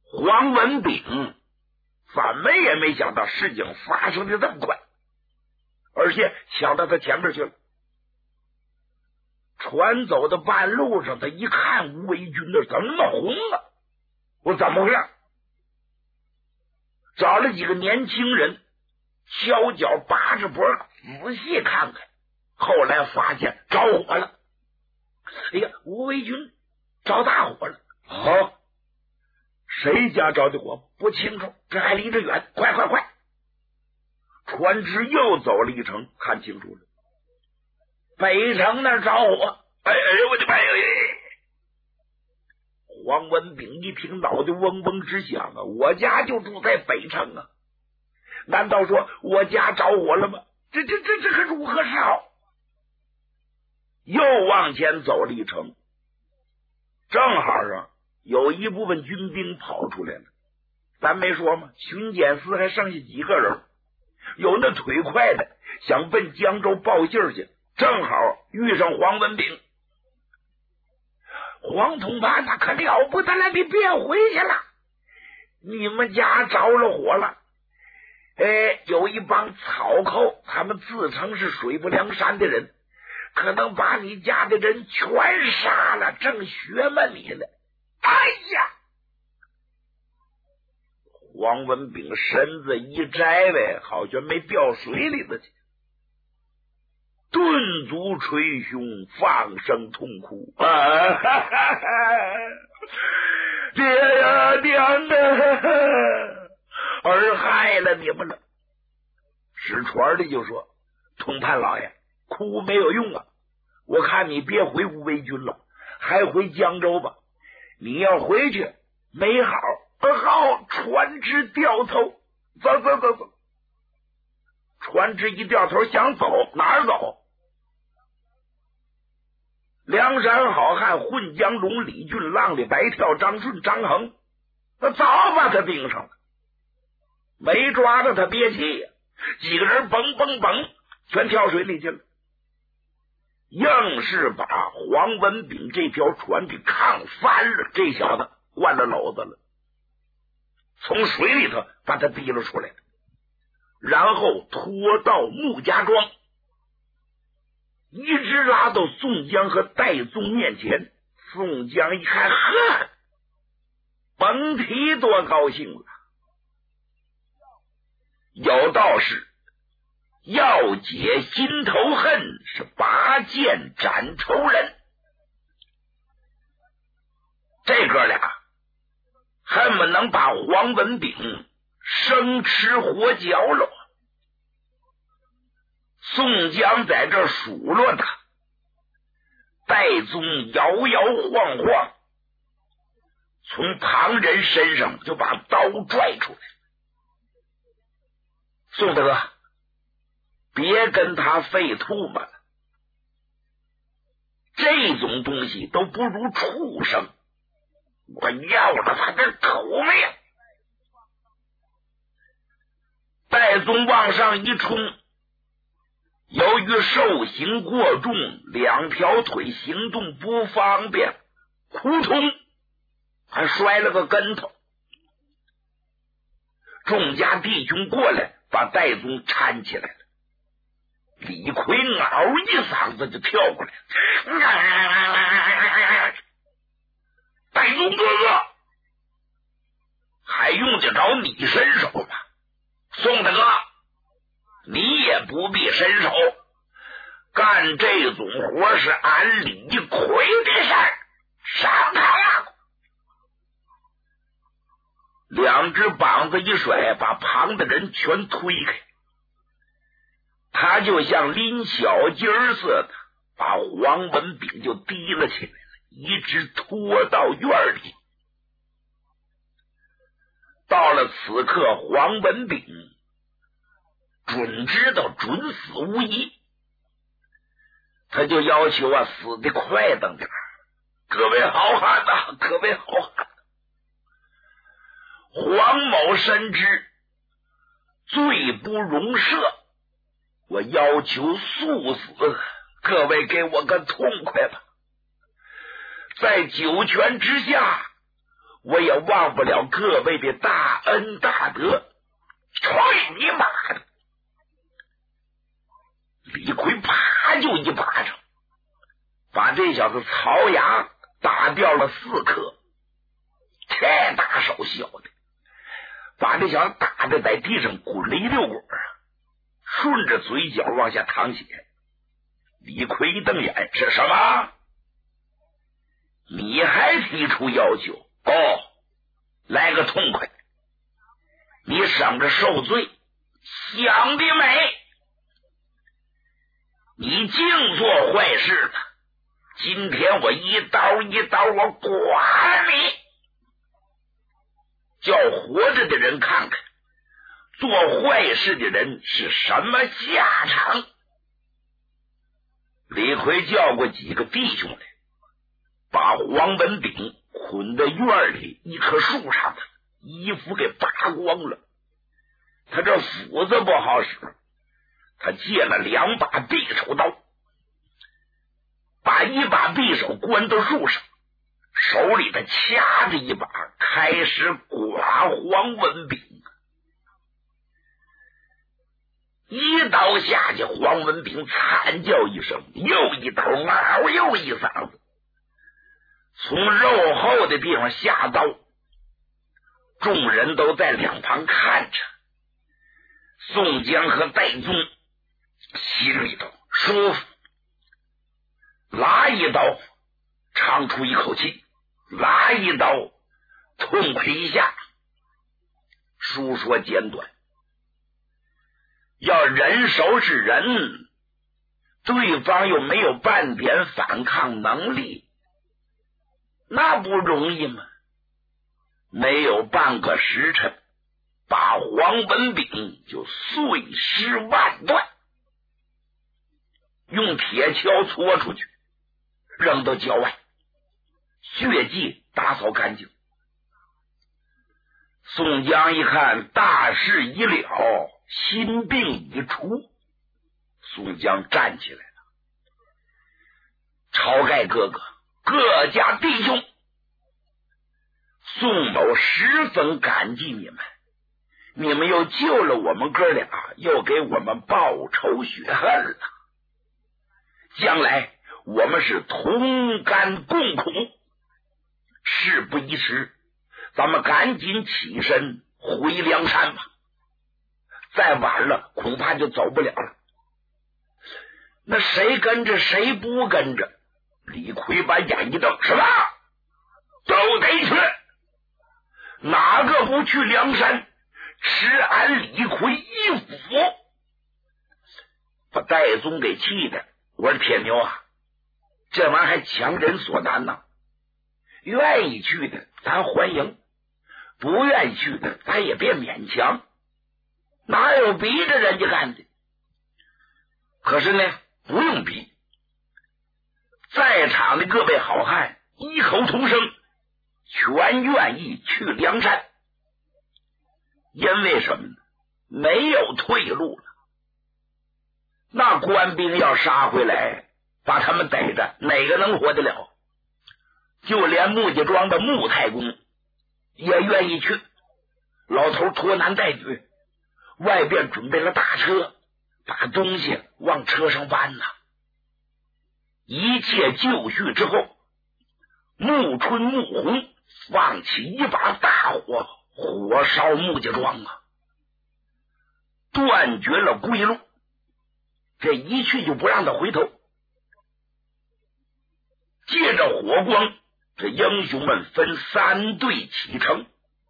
黄文炳怎么也没想到事情发生的这么快，而且抢到他前面去了。船走到半路上，他一看吴维军那怎么红了？我怎么回事？找了几个年轻人，小脚扒着脖仔细看看，后来发现着火了。哎呀，吴维军着大火了！哦，谁家着的火不清楚，这还离着远，快！船只又走了一程，看清楚了，北城那着火！哎，我的妈呀！黄文炳一听，脑袋嗡嗡直响啊！我家就住在北城啊，难道说我家着火了吗？这可如何是好？又往前走了一程，正好啊，有一部分军兵跑出来了。咱没说吗？巡检司还剩下几个人，有那腿快的想奔江州报信去，正好遇上黄文炳。黄统霸那可了不得了，你别回去了，你们家着了火了。有一帮草寇，他们自称是水泊梁山的人，可能把你家的人全杀了，正学嘛你了。哎呀！黄文炳身子一摘呗，好像没掉水里头去，顿足捶胸，放声痛哭啊！爹呀，娘啊！儿害了你们了。使船的就说：“通判老爷，哭没有用啊！我看你别回吴维军了，还回江州吧。你要回去没好，好船只掉头，走。船只一掉头想走，哪儿走？梁山好汉混江龙李俊、浪里白跳张顺、张衡，那早把他盯上了，没抓着他憋气呀，几个人蹦全跳水里去了，硬是把黄文炳这条船给抗翻了。这小子惯了篓子了，从水里头把他提了出来，然后拖到穆家庄，一直拉到宋江和戴宗面前。宋江一看，呵，甭提多高兴了。有道是要解心头恨，是拔剑斩仇人。这哥俩恨不能把黄文炳生吃活嚼了。宋江在这数落他，戴宗摇摇晃晃，从旁人身上就把刀拽出来。宋大哥，别跟他费吐沫了，这种东西都不如畜生，我要了他的狗命！戴宗往上一冲，由于受刑过重，两条腿行动不方便，扑通还摔了个跟头。众家弟兄过来把戴宗搀起来了。李逵嗷一嗓子就跳过来，戴宗哥哥，还用得着你伸手吗？宋大哥，你也不必伸手，干这种活是俺李逵的事儿，上他了！两只膀子一甩，把旁的人全推开。他就像拎小鸡儿似的，把黄文炳就提了起来了，一直拖到院里。到了此刻，黄文炳准知道准死无疑，他就要求死得快等点。各位好汉呐，各位好汉！黄某深知罪不容赦，我要求速死，各位给我个痛快吧！在九泉之下， 我也忘不了各位的大恩大德。踹你妈的！李逵啪就一巴掌，把这小子槽牙打掉了4颗，这大手小的，把这小子打的在地上滚了1溜滚啊，顺着嘴角往下淌血。李逵一瞪眼，是什么？你还提出要求？哦，来个痛快，你省着受罪，想得美！你净做坏事了，今天我一刀一刀我剐你，叫活着的人看看做坏事的人是什么下场。李逵叫过几个弟兄来，把黄文炳捆在院里一棵树上的衣服给扒光了。他这斧子不好使，他借了2把匕首刀，把一把匕首关到树上，手里他掐着一把，开始剐黄文炳。一刀下去，黄文炳惨叫一声，又一刀，嗷又一嗓子，从肉后的地方下刀。众人都在两旁看着，宋江和戴宗心里头舒服，拉一刀长出一口气，拉一刀痛快一下。书说简短，要人手是人，对方又没有半点反抗能力，那不容易吗？没有半个时辰，把黄文炳就碎尸万段，用铁锹搓出去，扔到郊外，血迹打扫干净。宋江一看大事已了，心病已除，宋江站起来了。晁盖哥哥，各家弟兄，宋某十分感激你们，你们又救了我们哥俩，又给我们报仇雪恨了。将来我们是同甘共苦，事不宜迟，咱们赶紧起身回梁山吧，再晚了恐怕就走不了了。那谁跟着谁不跟着？李逵把眼一瞪，什么都得去，哪个不去梁山吃俺李逵一斧？把戴宗给气的，我说铁牛啊，这玩意儿还强人所难呢，愿意去的咱欢迎，不愿意去的咱也别勉强，哪有逼着人家干的？可是呢，不用逼，在场的各位好汉异口同声，全愿意去梁山。因为什么呢？没有退路了。那官兵要杀回来，把他们逮着，哪个能活得了？就连穆家庄的穆太公也愿意去。老头拖男带女，外边准备了大车，把东西往车上搬呐。一切就绪之后，穆春、穆弘放起一把大火，火烧穆家庄啊，断绝了归路。这一去就不让他回头。借着火光，这英雄们分3队启程，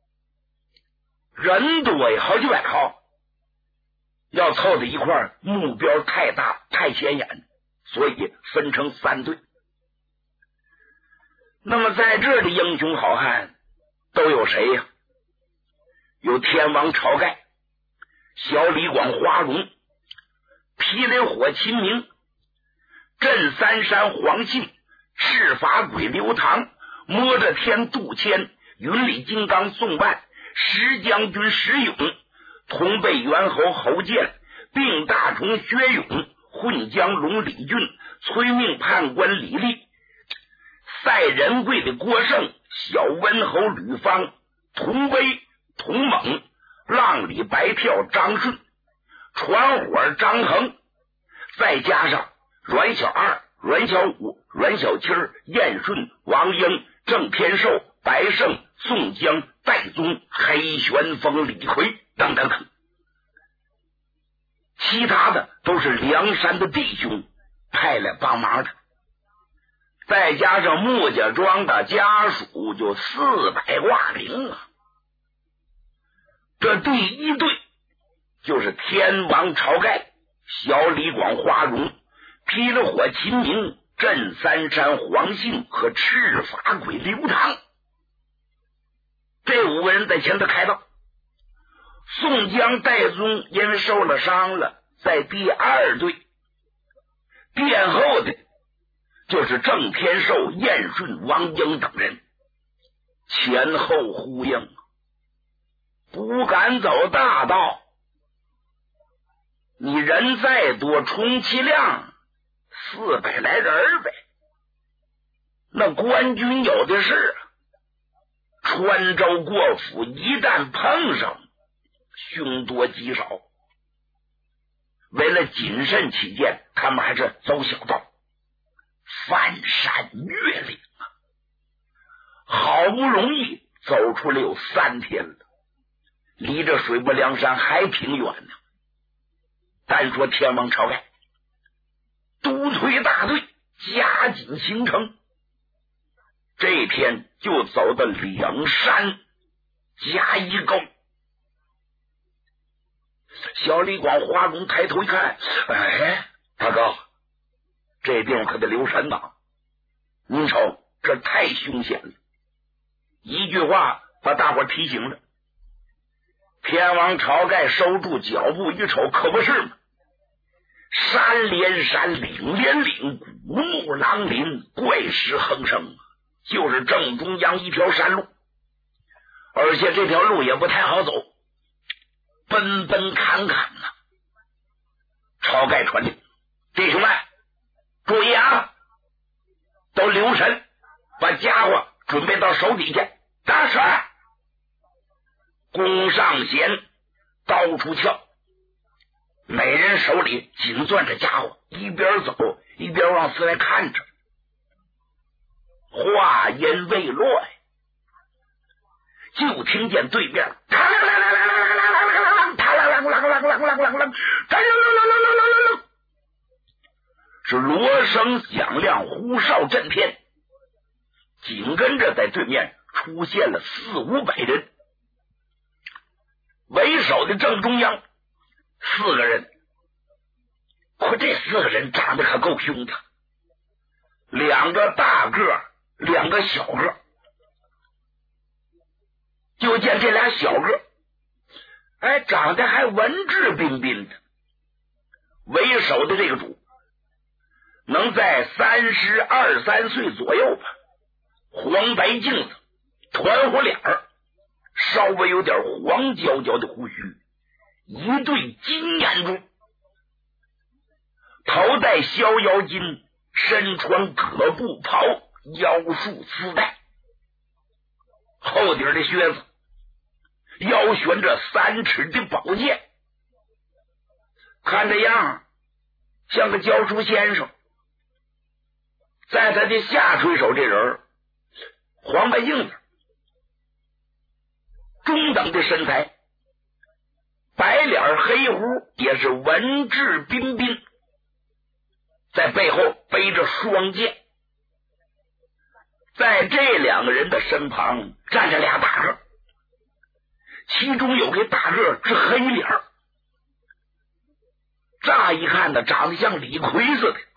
人多呀，好几百号，要凑在一块儿，目标太大太显眼，所以分成3队。那么在这的英雄好汉都有谁呀？有天王晁盖、小李广花荣、霹雳火秦明、镇三山黄信、赤发鬼刘唐、摸着天杜迁、云里金刚宋万、石将军石勇、同辈猿猴侯健、病大虫薛勇、混江龙李俊、催命判官李立赛仁贵的郭盛、小文侯吕方、童威、童猛、浪里白跳张顺、传火张衡，再加上阮小二、阮小五、阮小七、燕顺、王英、郑天寿、白胜、宋江、戴宗、黑旋风李逵等等等，其他的都是梁山的弟兄派来帮忙的，再加上穆家庄的家属，就400挂零啊。这第一队就是天王晁盖、小李广花荣、霹雳火秦明、镇三山黄信和赤发鬼刘唐，这5个人在前头开道。宋江、戴宗因为受了伤了，在第2队，殿后的就是郑天寿、燕顺、王英等人，前后呼应，不敢走大道。你人再多，充其量400来人呗，那官军有的是，穿州过府一旦碰上，凶多吉少。为了谨慎起见，他们还是走小道，翻山越岭啊！好不容易走出来有3天了，离着水泊梁山还挺远呢。单说天王晁盖督推大队加紧行程，这天就走到两山加一沟。小李广花荣抬头一看，哎，大哥，这地方可得留神呐！您瞅，这太凶险了。一句话把大伙提醒了。天王晁盖收住脚步一瞅，可不是吗？山连山，岭连岭，古木狼林，怪石横生，就是正中央一条山路，而且这条路也不太好走，奔奔坎坎呐。晁盖传令，弟兄们注意啊，都留神，把家伙准备到手底下。大帅，弓上弦，刀出鞘，每人手里紧攥着家伙，一边走一边往四外看着。话音未落，就听见对面是锣声响亮，呼哨震天，紧跟着在对面出现了400-500人，为首的正中央4个人，可这4个人长得可够凶的，2个大个，2个小个。就见这俩小个，哎，长得还文质彬彬的。为首的这个主能在32-33岁左右吧，黄白镜子，团伙脸儿，稍微有点黄焦焦的胡须，一对金眼珠，头戴逍遥巾，身穿葛布袍，腰束丝带，后底的靴子，腰悬着3尺的宝剑，看这样像个教书先生。在他的下垂手这人黄白镜子，中等的身材，白脸黑胡，也是文质彬彬，在背后背着双剑。在这2个人的身旁站着俩大个，其中有个大个是黑脸，乍一看呢长得像李逵似的，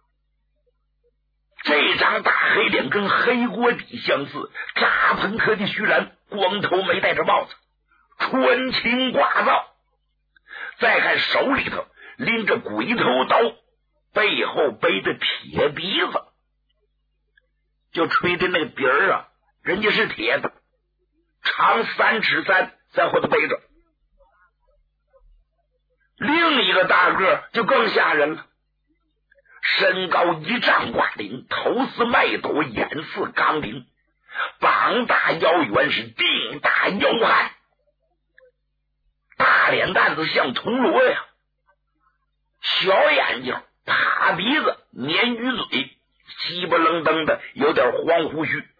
这张大黑脸跟黑锅底相似，扎喷科的须髯，光头没戴着帽子，穿青挂皂，再看手里头拎着鬼头刀，背后背着铁鼻子，就吹的那个鼻儿啊，人家是铁的，长3尺3，在后头背着。另一个大个就更吓人了， 身高1丈8厘，头似麦斗，眼似钢铃，膀大腰圆，是腚大腰悍，大脸蛋子像铜锣呀，小眼睛，大鼻子，鲶鱼嘴，稀巴愣登的，有点黄胡须，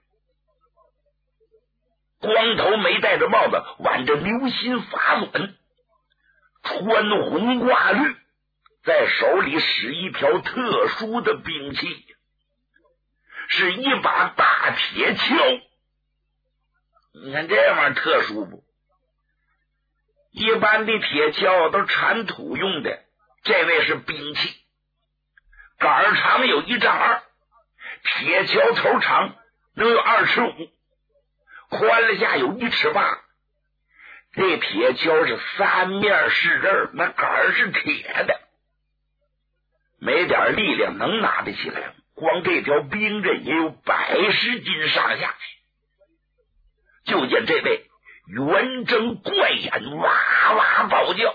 光头没戴着帽子，挽着流心发短，穿红挂绿，在手里使一条特殊的兵器，是一把大铁锹。你看这玩意儿特殊不？一般的铁锹都铲土用的，这位是兵器，杆儿长有1丈2，铁锹头长能有2尺5，宽了下有1尺8。这铁锹是3面是刃，那杆儿是铁的，没点力量能拿得起来，光这条兵刃也有110斤上下。就见这位圆睁怪眼，哇哇暴叫。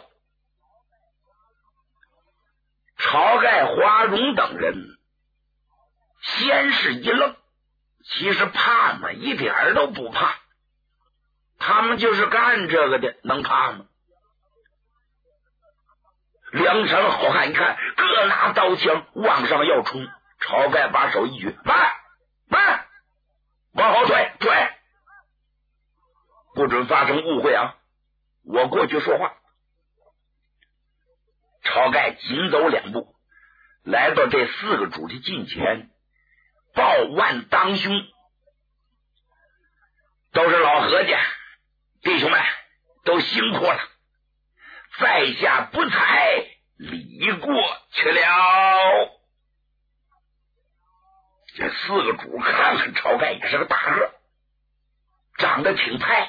晁盖、华容等人先是一愣，其实怕吗？一点都不怕，他们就是干这个的，能怕吗？梁城好汉一看，各拿刀枪往上要冲，晁盖把手一举，慢慢，往后退，不准发生误会啊！我过去说话。晁盖紧走2步，来到这4个主的近前，抱腕当胸，都是老何家弟兄们，都辛苦了，在下不才，礼过去了。这4个主看看晁盖也是个大个，长得挺派。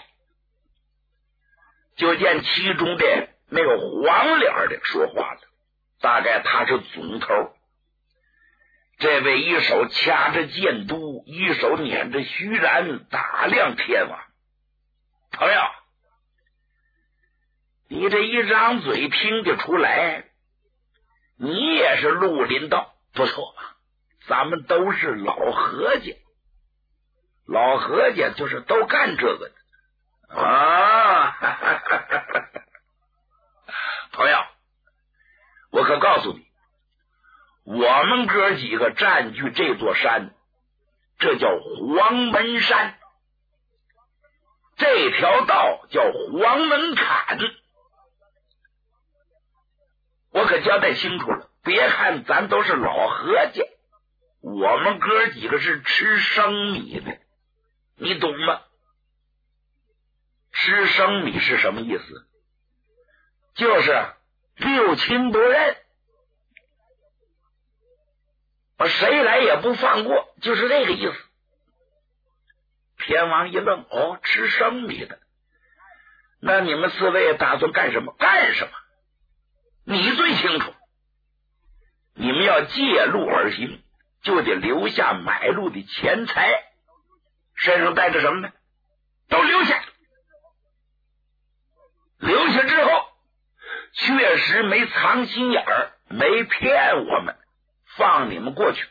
就见其中的那个黄脸的说话了，大概他是总头。这位一手掐着剑都，一手捻着须髯，打量天王。朋友，你这一张嘴听得出来，你也是绿林道，不错吧？咱们都是老何家，老何家就是都干这个的啊！朋友，我可告诉你，我们哥几个占据这座山，这叫黄门山，这条道叫黄门槛。我可交代清楚了，别看咱都是老何家，我们哥几个是吃生米的，你懂吗？吃生米是什么意思？就是六亲不认，谁来也不放过，就是这个意思。天王一愣，哦，吃生米的，那你们4位打算干什么？干什么？你最清楚。你们要借路而行，就得留下买路的钱财，身上带着什么呢？都留下。留下之后，确实没藏心眼儿，没骗我们，放你们过去。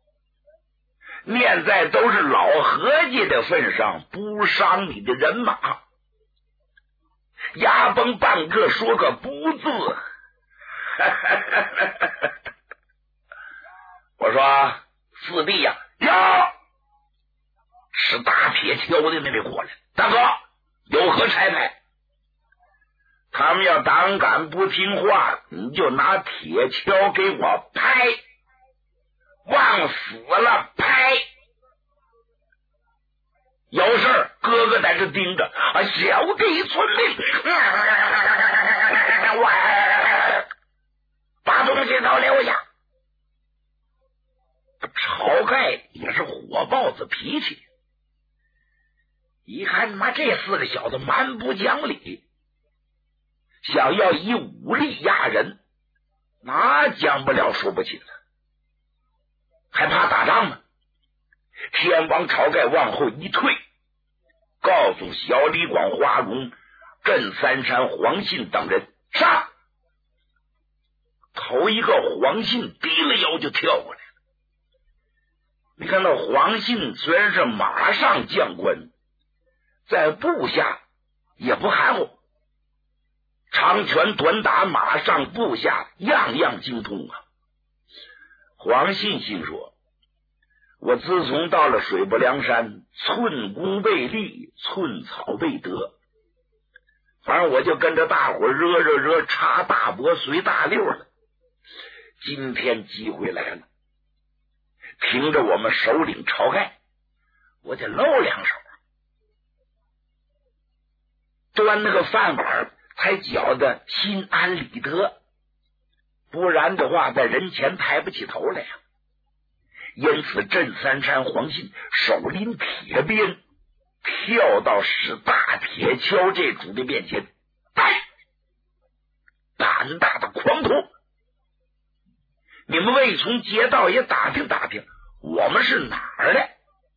念在都是老合计的份上，不伤你的人马。牙崩半个说个不字。我说四弟呀，呀，是大铁锹的那位过来，大哥有何差派？他们要胆敢不听话，你就拿铁锹给我拍，往死了拍。有事哥哥在这盯着，小弟遵命。把东西都留下。晁盖也是火爆子脾气，一看妈这4个小子蛮不讲理，想要以武力压人，那讲不了说不起了，还怕打仗吗？天王晁盖往后一退，告诉小李广、华容、镇三山、黄信等人上。 头一个黄信低了腰就跳过来了。你看到黄信虽然是马上将官，在部下也不含糊，长拳短打，马上部下样样精通啊。黄信心说，我自从到了水泊梁山，寸功倍立，寸草倍得，反正我就跟着大伙惹插大脖随大溜了。今天机会来了，凭着我们首领晁盖，我得露两手，端那个饭碗才觉得心安理得，不然的话在人前抬不起头来呀。因此镇三山黄信手拎铁鞭，跳到使大铁锹这主的面前，胆大的狂徒，你们未从街道也打听打听，我们是哪儿的？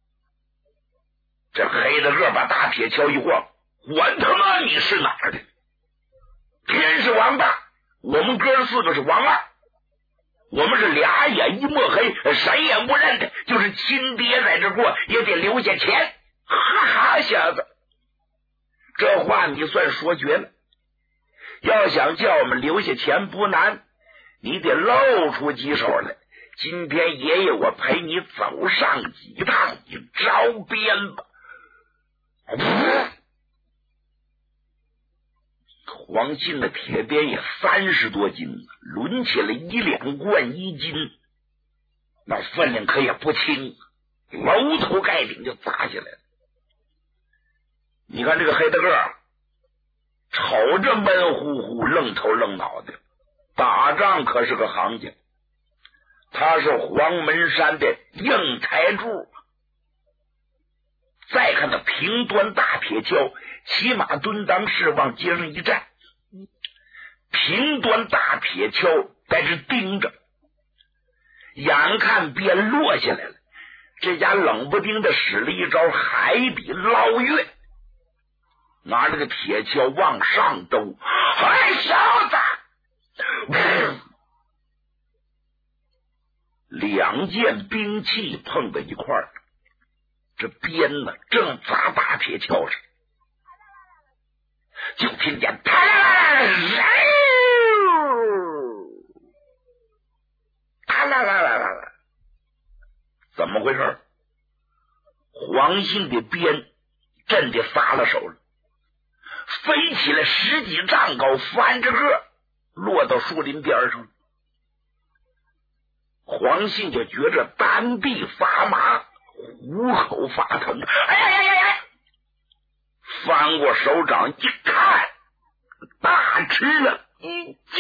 这黑的个把大铁锹一晃，管他妈你是哪儿的？天是王大，我们哥四个是王二，我们是俩眼一抹黑，谁也不认得，就是亲爹在这过也得留下钱。哈哈，小子，这话你算说绝了。要想叫我们留下钱不难，你得露出几手来。今天爷爷我陪你走上几趟，你招鞭吧。黄信的铁鞭也30多斤，抡起了1两贯1斤，那分量可也不轻，楼头盖顶就砸下来了。你看这个黑大个瞅着闷乎乎，愣头愣脑的，打仗可是个行家，他是黄门山的硬台柱。再看那平端大铁锹，骑马蹲裆式往街上一站，平端大铁锹在这盯着，眼看鞭落下来了，这家冷不丁的使了一招海底捞月，拿着个铁锹往上兜。哎，小子！两件兵器碰在一块儿，这鞭呢正砸大铁锹上，就听见怎么回事？黄信的鞭震得撒了手了，飞起来10几丈高，翻着个落到树林边上。黄信就觉着单臂发麻，虎口发疼，哎呀！翻过手掌一看，大吃了一